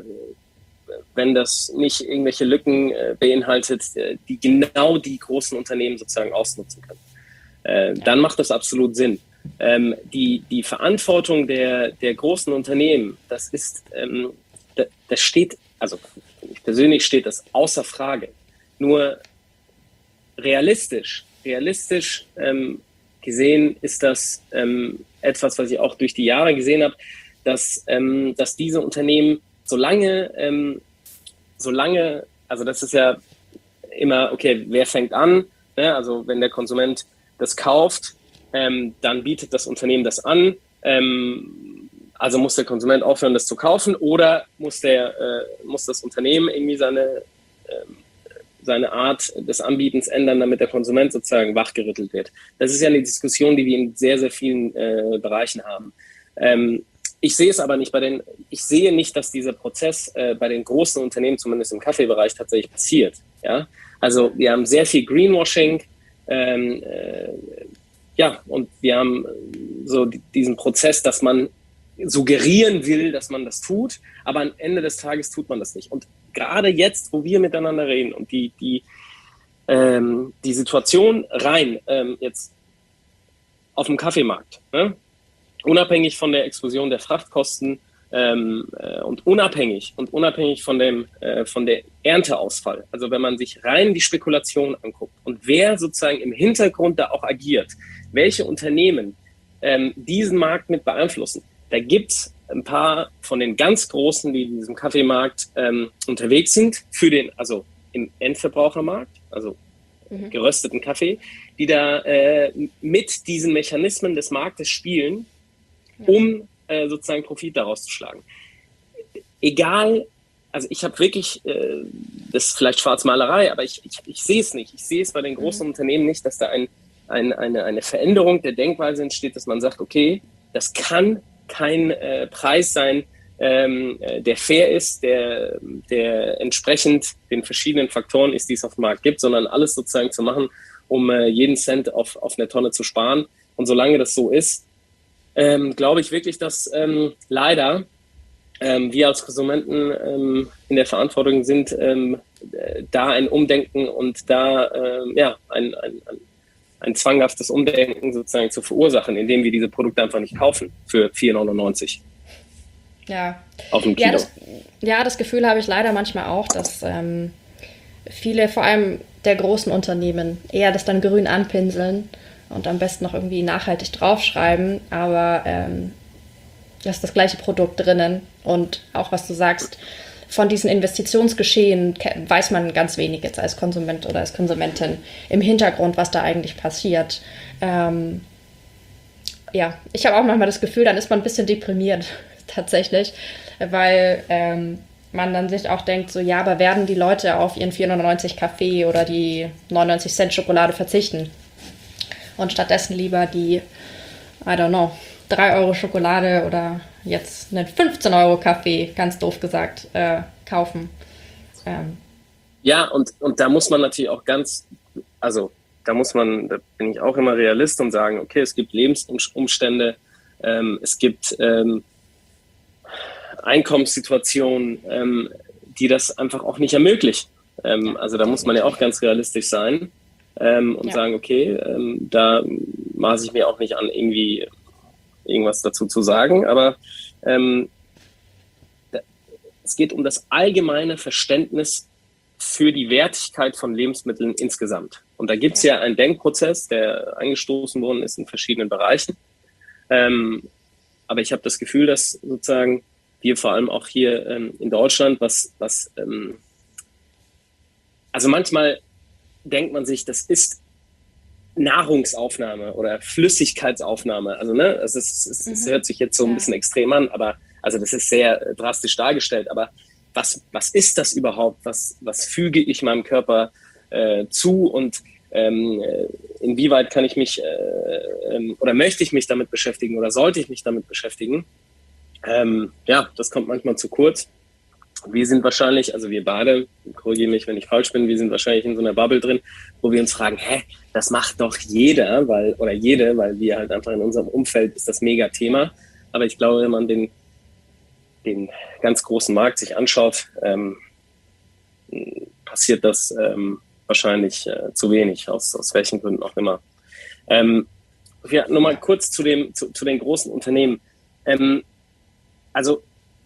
Speaker 2: wenn das nicht irgendwelche Lücken äh, beinhaltet, äh, die genau die großen Unternehmen sozusagen ausnutzen können. Äh, dann macht das absolut Sinn. Ähm, die, die Verantwortung der, der großen Unternehmen, das ist, ähm, das, das steht, also für mich persönlich steht das außer Frage. Nur realistisch, realistisch ähm, gesehen ist das ähm, etwas, was ich auch durch die Jahre gesehen habe, dass, ähm, dass diese Unternehmen, solange, ähm, solange, also das ist ja immer, okay, wer fängt an? Ne? Also wenn der Konsument das kauft, ähm, dann bietet das Unternehmen das an. Ähm, also muss der Konsument aufhören, das zu kaufen, oder muss, der, äh, muss das Unternehmen irgendwie seine, ähm, seine Art des Anbietens ändern, damit der Konsument sozusagen wachgerüttelt wird. Das ist ja eine Diskussion, die wir in sehr, sehr vielen äh, Bereichen haben. Ähm, Ich sehe es aber nicht bei den, ich sehe nicht, dass dieser Prozess äh, bei den großen Unternehmen, zumindest im Kaffeebereich, tatsächlich passiert. Ja? Also wir haben sehr viel Greenwashing, ähm, äh, ja, und wir haben so diesen Prozess, dass man suggerieren will, dass man das tut, aber am Ende des Tages tut man das nicht. Und gerade jetzt, wo wir miteinander reden und die, die, ähm, die Situation rein ähm, jetzt auf dem Kaffeemarkt, ne? Unabhängig von der Explosion der Frachtkosten ähm, äh, und unabhängig und unabhängig von dem äh, von der Ernteausfall. Also wenn man sich rein die Spekulation anguckt und wer sozusagen im Hintergrund da auch agiert, welche Unternehmen ähm, diesen Markt mit beeinflussen, da gibt es ein paar von den ganz Großen, die in diesem Kaffeemarkt ähm, unterwegs sind, für den, also im Endverbrauchermarkt, also mhm. gerösteten Kaffee, die da äh, mit diesen Mechanismen des Marktes spielen, um äh, sozusagen Profit daraus zu schlagen. Egal, also ich habe wirklich, äh, das ist vielleicht Schwarzmalerei, aber ich, ich, ich sehe es nicht. Ich sehe es bei den großen mhm. Unternehmen nicht, dass da ein, ein, eine, eine Veränderung der Denkweise entsteht, dass man sagt, okay, das kann kein äh, Preis sein, ähm, der fair ist, der, der entsprechend den verschiedenen Faktoren ist, die es auf dem Markt gibt, sondern alles sozusagen zu machen, um äh, jeden Cent auf, auf eine Tonne zu sparen. Und solange das so ist, Ähm, glaube ich wirklich, dass ähm, leider ähm, wir als Konsumenten ähm, in der Verantwortung sind, ähm, äh, da ein Umdenken und da ähm, ja, ein, ein, ein, ein zwanghaftes Umdenken sozusagen zu verursachen, indem wir diese Produkte einfach nicht kaufen für vier neunundneunzig.
Speaker 1: Ja.
Speaker 2: Auf dem Kilo.
Speaker 1: Ja, das, ja, das Gefühl habe ich leider manchmal auch, dass ähm, viele, vor allem der großen Unternehmen, eher das dann grün anpinseln und am besten noch irgendwie nachhaltig draufschreiben, aber ähm, da ist das gleiche Produkt drinnen. Und auch was du sagst, von diesen Investitionsgeschehen weiß man ganz wenig jetzt als Konsument oder als Konsumentin im Hintergrund, was da eigentlich passiert. Ähm, ja, ich habe auch manchmal das Gefühl, dann ist man ein bisschen deprimiert tatsächlich, weil ähm, man dann sich auch denkt, so ja, aber werden die Leute auf ihren vier neunundneunzig Kaffee oder die neunundneunzig Cent Schokolade verzichten? Und stattdessen lieber die, I don't know, drei Euro Schokolade oder jetzt einen fünfzehn Euro Kaffee, ganz doof gesagt, äh, kaufen. Ähm.
Speaker 2: Ja, und, und da muss man natürlich auch ganz, also da muss man, da bin ich auch immer Realist und sagen, okay, es gibt Lebensumstände, ähm, es gibt ähm, Einkommenssituationen, ähm, die das einfach auch nicht ermöglichen. Ähm, also da muss man ja auch ganz realistisch sein. Ähm, und ja. sagen, okay, ähm, da maße ich mir auch nicht an, irgendwie irgendwas dazu zu sagen, aber ähm, da, es geht um das allgemeine Verständnis für die Wertigkeit von Lebensmitteln insgesamt. Und da gibt es ja einen Denkprozess, der angestoßen worden ist in verschiedenen Bereichen. Ähm, aber ich habe das Gefühl, dass sozusagen wir vor allem auch hier ähm, in Deutschland, was, was ähm, also manchmal denkt man sich, das ist Nahrungsaufnahme oder Flüssigkeitsaufnahme. Also ne, es, ist, es, mhm. es hört sich jetzt so ein ja. bisschen extrem an, aber also das ist sehr drastisch dargestellt. Aber was, was ist das überhaupt? Was, was füge ich meinem Körper äh, zu und ähm, inwieweit kann ich mich äh, ähm, oder möchte ich mich damit beschäftigen oder sollte ich mich damit beschäftigen? Ähm, ja, das kommt manchmal zu kurz. Wir sind wahrscheinlich, also wir beide, korrigiere mich, wenn ich falsch bin, wir sind wahrscheinlich in so einer Bubble drin, wo wir uns fragen, hä, das macht doch jeder, weil oder jede, weil wir halt einfach in unserem Umfeld ist das mega Thema. Aber ich glaube, wenn man den, den ganz großen Markt sich anschaut, ähm, passiert das ähm, wahrscheinlich äh, zu wenig, aus, aus welchen Gründen auch immer. Ähm, ja, nur mal kurz zu, dem, zu, zu den großen Unternehmen. Ähm, also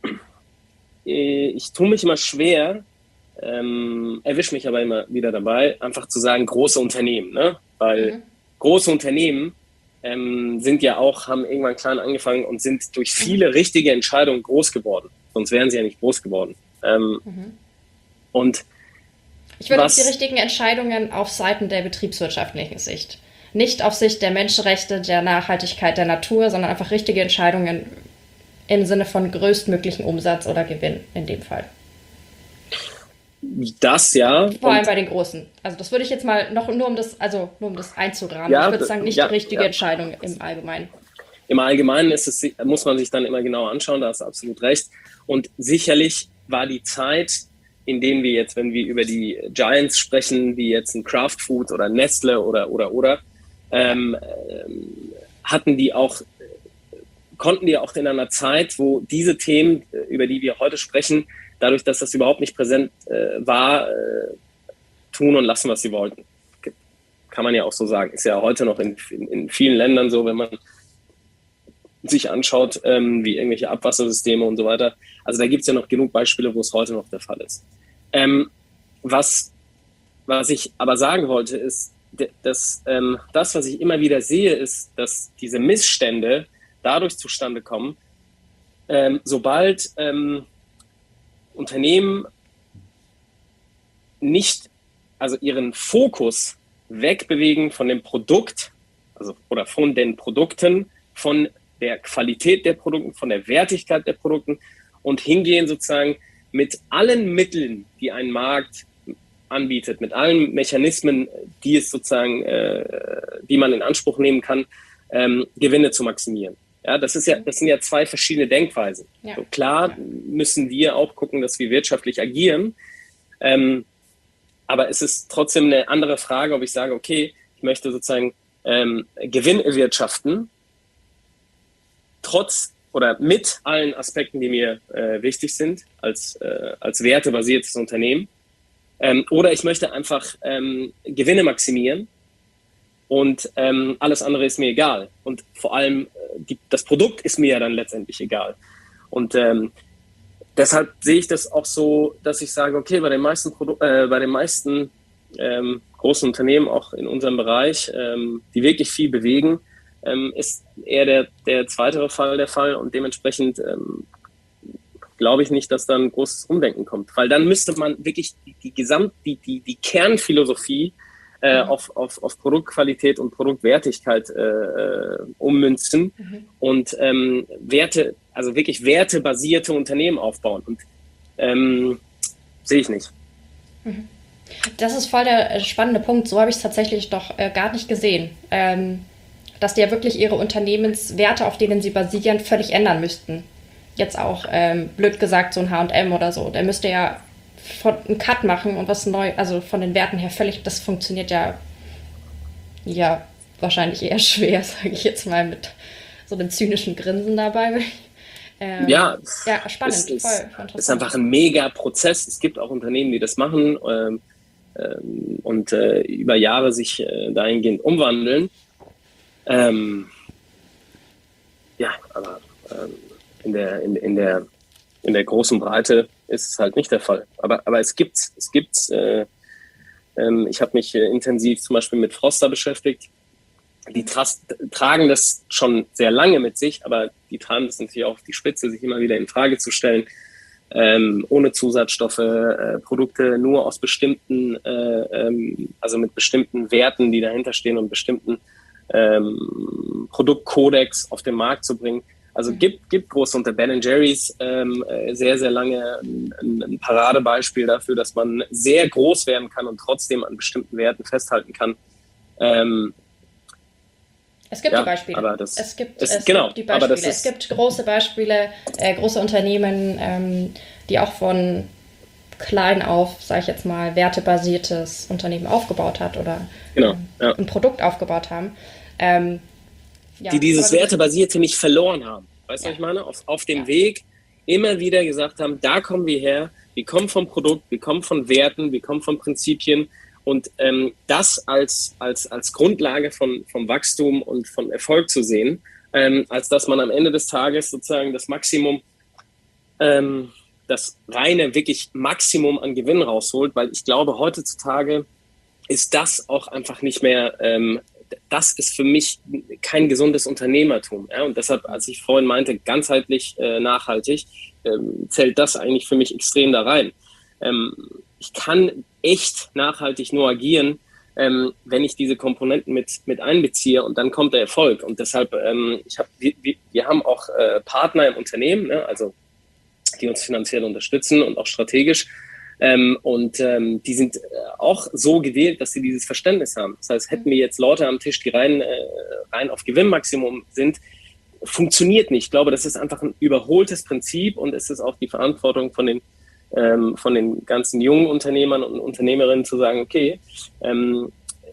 Speaker 2: ich tue mich immer schwer, ähm, erwische mich aber immer wieder dabei, einfach zu sagen, große Unternehmen, ne? Weil mhm. große Unternehmen ähm, sind ja auch, haben irgendwann klein angefangen und sind durch viele richtige Entscheidungen groß geworden. Sonst wären sie ja nicht groß geworden. Ähm, mhm. Und
Speaker 1: ich würde auf die richtigen Entscheidungen auf Seiten der betriebswirtschaftlichen Sicht. Nicht auf Sicht der Menschenrechte, der Nachhaltigkeit der Natur, sondern einfach richtige Entscheidungen im Sinne von größtmöglichen Umsatz oder Gewinn in dem Fall.
Speaker 2: Das ja.
Speaker 1: Vor allem bei den Großen. Also das würde ich jetzt mal noch nur um das, also nur um das einzurahmen.
Speaker 2: Ja,
Speaker 1: ich würde sagen, nicht
Speaker 2: ja,
Speaker 1: die richtige
Speaker 2: ja.
Speaker 1: Entscheidung im Allgemeinen.
Speaker 2: Im Allgemeinen ist es, muss man sich dann immer genau anschauen, da hast du absolut recht. Und sicherlich war die Zeit, in denen wir jetzt, wenn wir über die Giants sprechen, wie jetzt ein Kraft Food oder Nestle oder oder oder, ähm, ähm, hatten die auch konnten die auch in einer Zeit, wo diese Themen, über die wir heute sprechen, dadurch, dass das überhaupt nicht präsent äh, war, äh, tun und lassen, was sie wollten. Kann man ja auch so sagen. Ist ja heute noch in, in, in vielen Ländern so, wenn man sich anschaut, ähm, wie irgendwelche Abwassersysteme und so weiter. Also da gibt es ja noch genug Beispiele, wo es heute noch der Fall ist. Ähm, was, was ich aber sagen wollte, ist, dass ähm, das, was ich immer wieder sehe, ist, dass diese Missstände dadurch zustande kommen, ähm, sobald ähm, Unternehmen nicht, also ihren Fokus wegbewegen von dem Produkt, also oder von den Produkten, von der Qualität der Produkte, von der Wertigkeit der Produkte und hingehen sozusagen mit allen Mitteln, die ein Markt anbietet, mit allen Mechanismen, die es sozusagen, äh, die man in Anspruch nehmen kann, ähm, Gewinne zu maximieren. Ja, das ist ja, das sind ja zwei verschiedene Denkweisen. Ja. So, klar müssen wir auch gucken, dass wir wirtschaftlich agieren. Ähm, aber es ist trotzdem eine andere Frage, ob ich sage, okay, ich möchte sozusagen ähm, Gewinn erwirtschaften, trotz oder mit allen Aspekten, die mir äh, wichtig sind, als, äh, als wertebasiertes Unternehmen. Ähm, oder ich möchte einfach ähm, Gewinne maximieren. Und ähm, alles andere ist mir egal. Und vor allem die, das Produkt ist mir ja dann letztendlich egal. Und ähm, deshalb sehe ich das auch so, dass ich sage, okay, bei den meisten, Produ- äh, bei den meisten ähm, großen Unternehmen, auch in unserem Bereich, ähm, die wirklich viel bewegen, ähm, ist eher der, der zweite Fall der Fall. Und dementsprechend ähm, glaube ich nicht, dass da ein großes Umdenken kommt. Weil dann müsste man wirklich die, die Gesamt, die, die, die Kernphilosophie Äh, mhm. auf, auf, auf Produktqualität und Produktwertigkeit äh, ummünzen mhm. und ähm, Werte, also wirklich wertebasierte Unternehmen aufbauen. Und ähm, sehe ich nicht.
Speaker 1: Mhm. Das ist voll der spannende Punkt. So habe ich es tatsächlich doch äh, gar nicht gesehen. Ähm, dass die ja wirklich ihre Unternehmenswerte, auf denen sie basieren, völlig ändern müssten. Jetzt auch, ähm, blöd gesagt, so ein H und M oder so. Der müsste ja von einen Cut machen und was neu, also von den Werten her völlig, das funktioniert ja ja wahrscheinlich eher schwer, sage ich jetzt mal mit so einem zynischen Grinsen dabei. Ähm,
Speaker 2: ja,
Speaker 1: ja, spannend,
Speaker 2: es ist,
Speaker 1: voll, voll
Speaker 2: ist einfach ein mega Prozess. Es gibt auch Unternehmen, die das machen ähm, ähm, und äh, über Jahre sich äh, dahingehend umwandeln. Ähm, ja, aber ähm, in der in, in der in der großen Breite ist es halt nicht der Fall. Aber, aber es gibt's. Es gibt's. Äh, ähm, ich habe mich äh, intensiv zum Beispiel mit Froster beschäftigt. Die tras- tragen das schon sehr lange mit sich, aber die tragen das natürlich auch auf die Spitze, sich immer wieder in Frage zu stellen. ähm, ohne Zusatzstoffe, äh, Produkte nur aus bestimmten, äh, ähm, also mit bestimmten Werten, die dahinter stehen und bestimmten ähm, Produktkodex auf den Markt zu bringen. Also gibt, gibt groß unter Ben and Jerry's ähm, sehr, sehr lange ein, ein Paradebeispiel dafür, dass man sehr groß werden kann und trotzdem an bestimmten Werten festhalten kann. Ähm,
Speaker 1: Es gibt
Speaker 2: ja,
Speaker 1: die Beispiele.
Speaker 2: Aber das,
Speaker 1: es gibt,
Speaker 2: es,
Speaker 1: es
Speaker 2: genau,
Speaker 1: gibt die Beispiele.
Speaker 2: Aber das ist,
Speaker 1: es gibt große Beispiele, äh, große Unternehmen, ähm, die auch von klein auf, sage ich jetzt mal, wertebasiertes Unternehmen aufgebaut hat oder
Speaker 2: genau,
Speaker 1: ähm,
Speaker 2: ja.
Speaker 1: ein Produkt aufgebaut haben. Ähm, ja,
Speaker 2: die dieses
Speaker 1: aber-
Speaker 2: Wertebasierte nicht verloren haben. Weißt du,
Speaker 1: Ja.
Speaker 2: was ich meine? Auf, auf dem
Speaker 1: Ja.
Speaker 2: Weg immer wieder gesagt haben, da kommen wir her, wir kommen vom Produkt, wir kommen von Werten, wir kommen von Prinzipien und ähm, das als, als, als Grundlage von, vom Wachstum und von Erfolg zu sehen, ähm, als dass man am Ende des Tages sozusagen das Maximum, ähm, das reine, wirklich Maximum an Gewinn rausholt, weil ich glaube, heutzutage ist das auch einfach nicht mehr, ähm, das ist für mich kein gesundes Unternehmertum. Ja? Und deshalb, als ich vorhin meinte, ganzheitlich äh, nachhaltig, ähm, zählt das eigentlich für mich extrem da rein. Ähm, ich kann echt nachhaltig nur agieren, ähm, wenn ich diese Komponenten mit, mit einbeziehe und dann kommt der Erfolg. Und deshalb, ähm, ich hab, wir, wir haben auch äh, Partner im Unternehmen, ne? Also die uns finanziell unterstützen und auch strategisch. Ähm, und ähm, die sind äh, auch so gewählt, dass sie dieses Verständnis haben. Das heißt, hätten wir jetzt Leute am Tisch, die rein, äh, rein auf Gewinnmaximum sind, funktioniert nicht. Ich glaube, das ist einfach ein überholtes Prinzip und es ist auch die Verantwortung von den, ähm, von den ganzen jungen Unternehmern und Unternehmerinnen zu sagen, okay, ähm,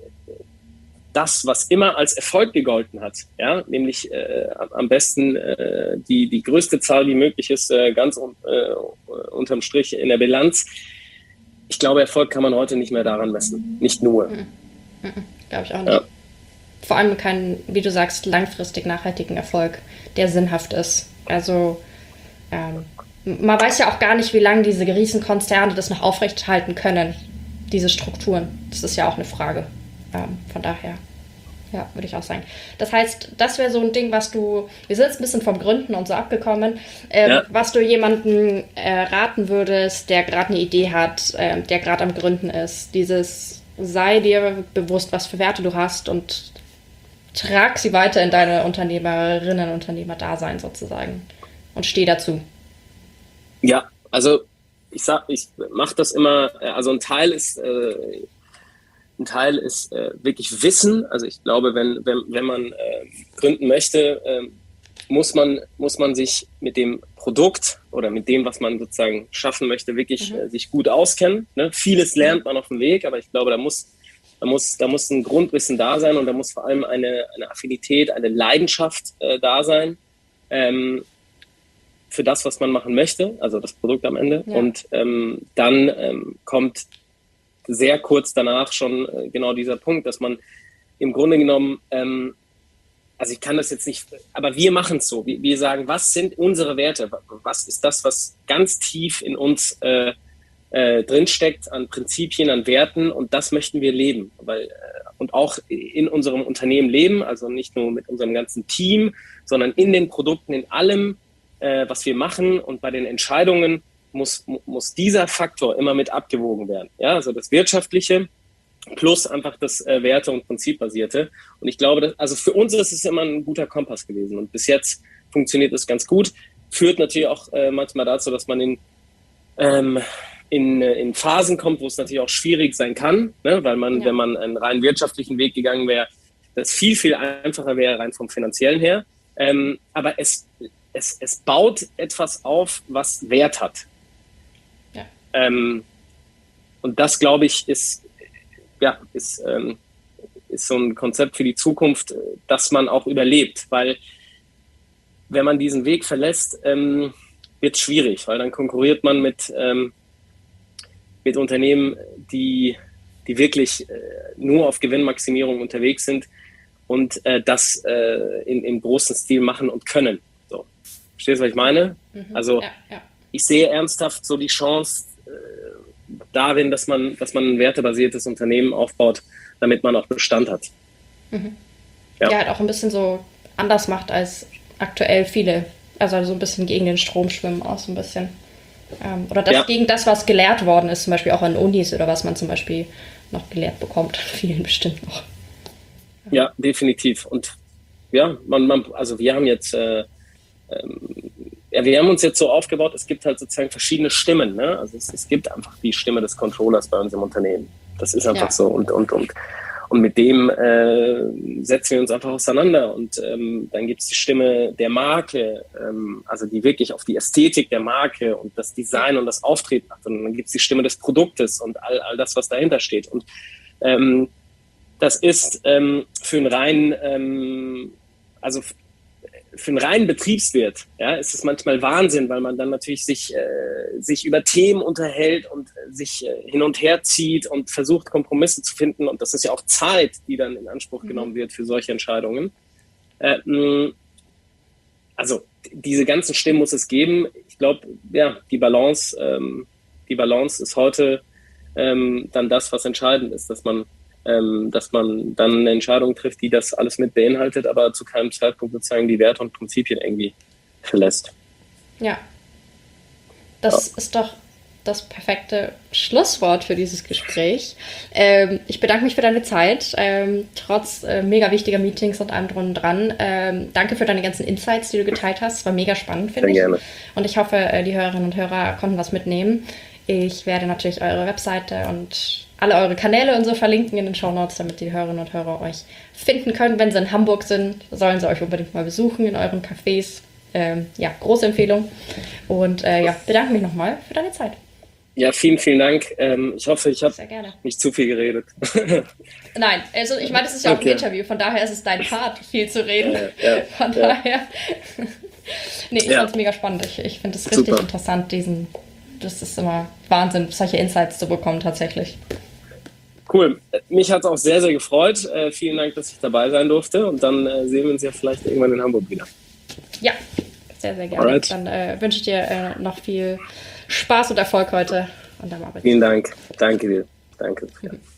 Speaker 2: das, was immer als Erfolg gegolten hat, ja, nämlich äh, am besten äh, die, die größte Zahl, wie möglich ist, äh, ganz äh, unterm Strich in der Bilanz. Ich glaube, Erfolg kann man heute nicht mehr daran messen. Nicht nur.
Speaker 1: Mhm. Mhm. Glaube ich auch nicht.
Speaker 2: Ja.
Speaker 1: Vor allem keinen, wie du sagst, langfristig nachhaltigen Erfolg, der sinnhaft ist. Also ähm, man weiß ja auch gar nicht, wie lange diese Riesenkonzerne das noch aufrechthalten können, diese Strukturen. Das ist ja auch eine Frage. Ähm, von daher, ja, würde ich auch sagen. Das heißt, das wäre so ein Ding, was du, wir sind jetzt ein bisschen vom Gründen und so abgekommen, ähm,
Speaker 2: Ja.
Speaker 1: was du jemandem äh, raten würdest, der gerade eine Idee hat, äh, der gerade am Gründen ist. Dieses, sei dir bewusst, was für Werte du hast und trag sie weiter in deine Unternehmerinnen und Unternehmer-Dasein sozusagen und steh dazu.
Speaker 2: Ja, also ich sag, ich mache das immer, also ein Teil ist, äh, ein Teil ist äh, wirklich Wissen. Also ich glaube, wenn, wenn, wenn man äh, gründen möchte, äh, muss man, muss man sich mit dem Produkt oder mit dem, was man sozusagen schaffen möchte, wirklich mhm. äh, sich gut auskennen. Ne? Vieles lernt man auf dem Weg, aber ich glaube, da muss, da muss, da muss ein Grundwissen da sein und da muss vor allem eine, eine Affinität, eine Leidenschaft äh, da sein. Ähm, für das, was man machen möchte, also das Produkt am Ende. Ja. Und ähm, dann ähm, kommt sehr kurz danach schon äh, genau dieser Punkt, dass man im Grunde genommen, ähm, also ich kann das jetzt nicht, aber wir machen es so. Wir, wir sagen, was sind unsere Werte? Was ist das, was ganz tief in uns äh, äh, drinsteckt an Prinzipien, an Werten und das möchten wir leben. Weil, äh, und auch in unserem Unternehmen leben, also nicht nur mit unserem ganzen Team, sondern in den Produkten, in allem, was wir machen und bei den Entscheidungen muss, muss dieser Faktor immer mit abgewogen werden. Ja, also das Wirtschaftliche plus einfach das äh, Werte- und Prinzipbasierte. Und ich glaube, dass, also für uns ist es immer ein guter Kompass gewesen und bis jetzt funktioniert es ganz gut. Führt natürlich auch äh, manchmal dazu, dass man in, ähm, in, in Phasen kommt, wo es natürlich auch schwierig sein kann, ne? Weil man, ja. wenn man einen rein wirtschaftlichen Weg gegangen wäre, das viel, viel einfacher wäre, rein vom Finanziellen her. Ähm, aber es Es, es baut etwas auf, was Wert hat. Ja. Ähm, und das, glaube ich, ist, ja, ist, ähm, ist so ein Konzept für die Zukunft, dass man auch überlebt. Weil wenn man diesen Weg verlässt, ähm, wird es schwierig, weil dann konkurriert man mit, ähm, mit Unternehmen, die, die wirklich äh, nur auf Gewinnmaximierung unterwegs sind und äh, das äh, in, im großen Stil machen und können. Verstehst du, was ich meine? Mhm, also ja, ja. Ich sehe ernsthaft so die Chance äh, darin, dass man, dass man ein wertebasiertes Unternehmen aufbaut, damit man auch Bestand hat.
Speaker 1: Mhm. Ja. ja, halt auch ein bisschen so anders macht als aktuell viele. Also so ein bisschen gegen den Strom schwimmen auch so ein bisschen. Ähm, oder das ja. gegen das, was gelehrt worden ist, zum Beispiel auch an Unis oder was man zum Beispiel noch gelehrt bekommt. Vielen bestimmt noch.
Speaker 2: Ja, definitiv. Und ja, man, man, also wir haben jetzt, äh, ähm, ja, wir haben uns jetzt so aufgebaut, es gibt halt sozusagen verschiedene Stimmen, ne? Also es, es gibt einfach die Stimme des Controllers bei uns im Unternehmen. Das ist einfach ja. so und, und, und, und mit dem äh, setzen wir uns einfach auseinander und ähm, dann gibt es die Stimme der Marke, ähm, also die wirklich auf die Ästhetik der Marke und das Design und das Auftreten macht und dann gibt es die Stimme des Produktes und all, all das, was dahinter steht und ähm, das ist ähm, für einen reinen, ähm, also für einen reinen Betriebswirt, ja, ist es manchmal Wahnsinn, weil man dann natürlich sich, äh, sich über Themen unterhält und äh, sich äh, hin und her zieht und versucht, Kompromisse zu finden. Und das ist ja auch Zeit, die dann in Anspruch mhm. genommen wird für solche Entscheidungen. Äh, mh, also diese ganzen Stimmen muss es geben. Ich glaube, ja, die Balance, ähm, die Balance ist heute ähm, dann das, was entscheidend ist, dass man Ähm, dass man dann eine Entscheidung trifft, die das alles mit beinhaltet, aber zu keinem Zeitpunkt sozusagen die Werte und Prinzipien irgendwie verlässt.
Speaker 1: Ja, das ja. ist doch das perfekte Schlusswort für dieses Gespräch. Ähm, ich bedanke mich für deine Zeit, ähm, trotz äh, mega wichtiger Meetings und allem drum und dran. Ähm, danke für deine ganzen Insights, die du geteilt hast. Es war mega spannend, finde ich. Gerne. Und ich hoffe, äh, die Hörerinnen und Hörer konnten was mitnehmen. Ich werde natürlich eure Webseite und alle eure Kanäle und so verlinken in den Shownotes, damit die Hörerinnen und Hörer euch finden können. Wenn sie in Hamburg sind, sollen sie euch unbedingt mal besuchen in euren Cafés. Ähm, ja, große Empfehlung. Und äh, ja, bedanke mich nochmal für deine Zeit.
Speaker 2: Ja, vielen, vielen Dank. Ähm, ich hoffe, ich habe nicht zu viel geredet.
Speaker 1: Nein, also ich meine, das ist ja auch okay. Ein Interview, von daher ist es dein Part, viel zu reden. Ja, ja, von ja. daher. nee, ich ja. fand es mega spannend. Ich, ich finde es richtig Super. interessant, diesen... Das ist immer Wahnsinn, solche Insights zu bekommen tatsächlich.
Speaker 2: Cool. Mich hat es auch sehr, sehr gefreut. Äh, vielen Dank, dass ich dabei sein durfte. Und dann äh, sehen wir uns ja vielleicht irgendwann in Hamburg wieder.
Speaker 1: Ja, sehr, sehr gerne. Alright. Dann äh, wünsche ich dir äh, noch viel Spaß und Erfolg heute. Und dann
Speaker 2: Vielen Dank. Danke dir. Danke.